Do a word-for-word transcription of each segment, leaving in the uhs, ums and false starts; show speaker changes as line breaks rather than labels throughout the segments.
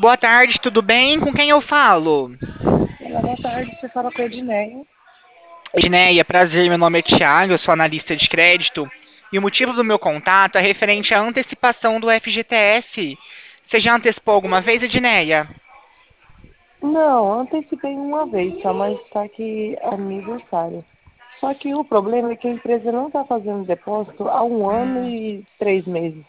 Boa tarde, tudo bem? Com quem eu falo?
Olá, boa tarde. Você fala com a Edneia.
Edneia, prazer, meu nome é Thiago, eu sou analista de crédito. E o motivo do meu contato é referente à antecipação do F G T S. Você já antecipou alguma vez, Edneia?
Não, antecipei uma vez só, mas está aqui aniversário. Só que o problema é que a empresa não está fazendo depósito há um ano
Hum,
e três meses.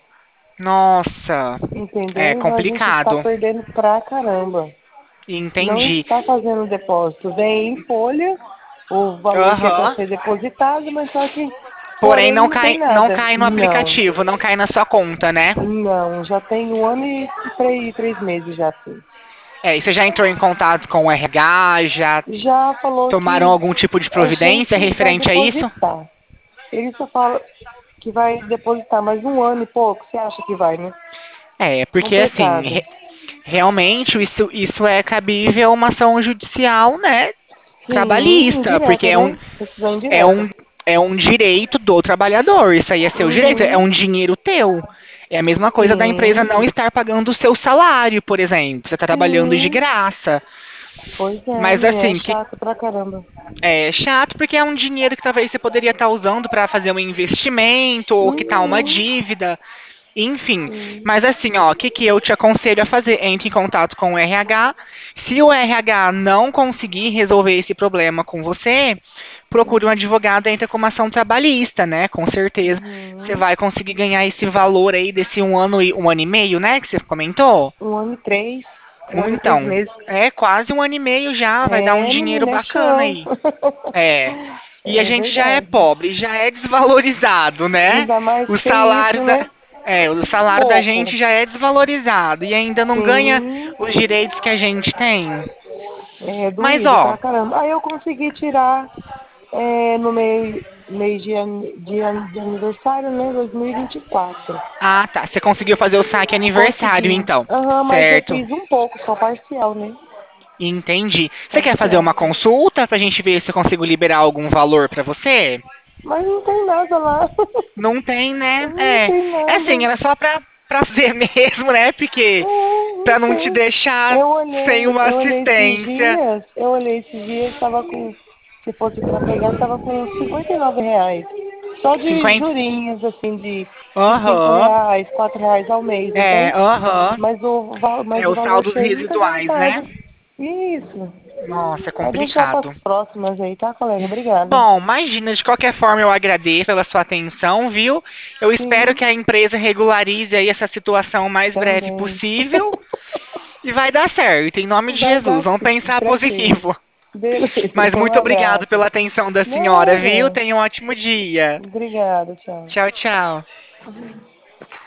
nossa, é
Entendeu? Então a gente está
complicado.
perdendo pra caramba. Não
Entendi.
está fazendo depósito. Vem em folha o valor que é para
Aham.
ser depositado, mas só que,
Porém,
porém,
não
não tem
cai, não
nada.
cai no
Não,
aplicativo, não cai na sua conta, né?
não. Já tem um ano e três, três meses já. Assim.
É, e você já entrou em contato com o R H, já
Já falou
tomaram
que
algum tipo de
a
providência
gente vai
referente a isso?
depositar. Ele só fala que vai depositar mais um ano e pouco. Você acha que vai, né?
É, porque assim,
Complicado.
re- realmente isso, isso é cabível a uma ação judicial, né,
Sim,
trabalhista, porque
indireta,
é um,
né? Decisão
é
indireta.
um, é um direito do trabalhador, isso aí é seu direito, é
Uhum.
um dinheiro teu. É a mesma coisa da empresa
Sim,
não estar pagando o seu salário, por exemplo, você está trabalhando de
sim.
graça.
Pois é,
Mas
menina, é
assim, que
chato pra caramba.
é chato porque é um dinheiro que talvez você poderia estar usando para fazer um investimento ou quitar uma
Uhum.
dívida. Enfim,
Sim.
mas assim, ó, o que, que eu te aconselho a fazer? Entre em contato com o R H. Se o R H não conseguir resolver esse problema com você, procure um
Uhum.
advogado e entre com uma ação trabalhista, né? Com certeza você
Uhum.
vai conseguir ganhar esse valor aí desse um ano e um ano e meio, né? Que você comentou.
Um ano e três. Um ano e três
Então,
meses.
é quase um ano e meio já, vai dar um
É,
dinheiro
menina, é
bacana
chão.
aí. É. E a
É
gente já é
verdade.
pobre, já é desvalorizado, né?
Ainda mais
O
que
salário
isso,
da,
né?
é, o salário da
Pouco.
gente já é desvalorizado e ainda não ganha
Sim,
os direitos que a gente tem.
é
Mas
doído
ó,
pra caramba. Aí eu consegui tirar é, no mês, mês de, ani- de, an- de aniversário, né? dois mil e vinte e quatro.
ah, tá, você conseguiu fazer o saque aniversário
Consegui.
então.
Aham, mas eu
Certo.
fiz um pouco, só parcial, né?
Entendi. Você quer fazer
Parcial.
uma consulta pra gente ver se eu consigo liberar algum valor pra você?
Mas não tem nada lá.
Não tem, né?
Não
É,
tem
é assim,
nada.
era só pra, pra ver mesmo, né? Porque
É,
pra
não
não te
tem.
deixar
Eu
sem
olhei,
uma
eu olhei esses
assistência.
dias, eu olhei esses dias, tava com, se fosse pra pegar, tava com cinquenta e nove reais. Só de
cinquenta.
jurinhos, assim, de, de cinco
Aham.
reais, quatro reais ao mês,
É,
entende?
aham.
Mas o, val- mas
É
o
os
valor
saldos
cheio nunca dá
residuais, né?
metade. Isso.
Nossa, é
Pode deixar para
complicado.
as próximas aí, tá, colega? Obrigada.
Bom, imagina, de qualquer forma eu agradeço pela sua atenção, viu? Eu espero
Sim,
que a empresa regularize aí essa situação o mais breve
também.
possível e vai dar certo, em nome de
Vai
Jesus.
dar
Vamos
sim,
pensar
tranquilo.
positivo.
Beleza,
Mas
um
muito obrigado
abraço.
pela atenção da senhora, viu?
Nada.
Tenha um ótimo dia.
Obrigada, tchau.
Tchau, tchau.